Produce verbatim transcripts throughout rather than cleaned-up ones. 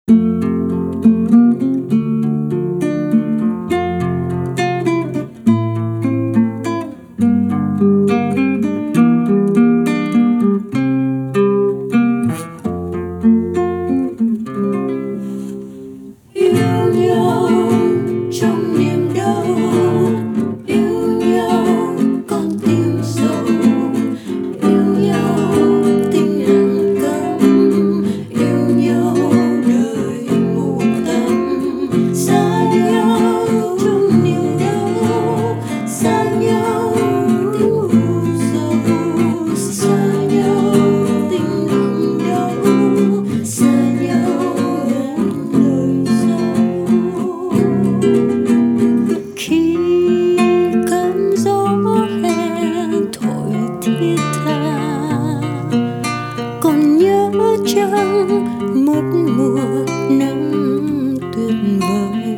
một mùa nắng tuyệt vời,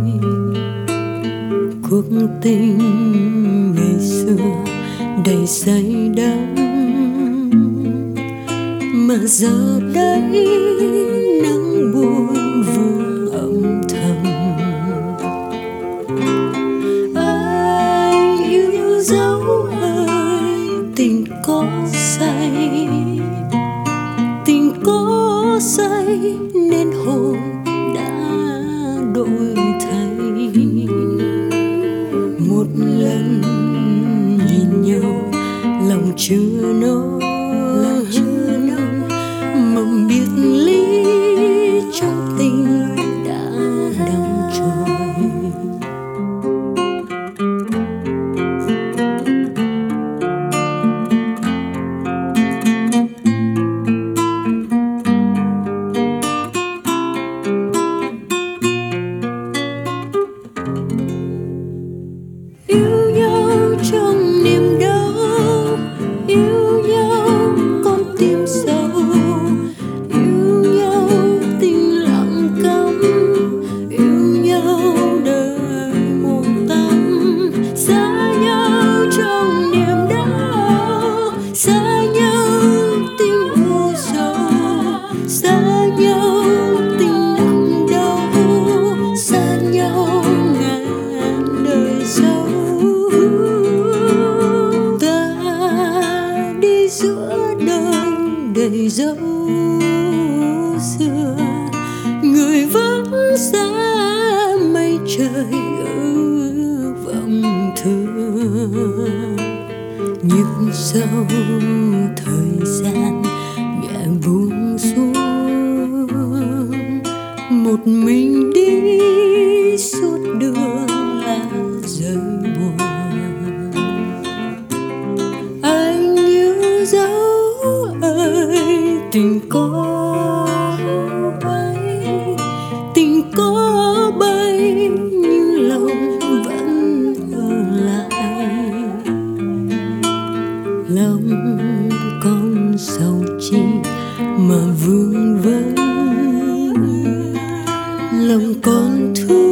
cuộc tình ngày xưa đầy say đắm, mà giờ đây nắng buồn vương âm thầm. Anh yêu dấu ơi, tình có say, tình có say nên hồn đã đổi thay. Một lần nhìn nhau lòng chưa nói, mong biết lý trong tình đã đắm trôi. Yêu nhau trong niềm đau, yêu nhau con tim sâu, yêu nhau tình lặng câm, yêu nhau đời một tâm. Xa nhau trong niềm đau, xa nhau tình u sầu, xa nhau tình nặng đau, xa nhau ngàn đời sau. Giữa đời đầy dấu xưa, người vắng xa mây trời ước vọng thương. Nhưng sau thời gian nhẹ buông xuống, một mình đi suốt đường là rơi buồn. Dấu ơi, tình có bay, tình có bay nhưng lòng vẫn ở lại. Lòng con sầu chi mà vương vấn, lòng con thương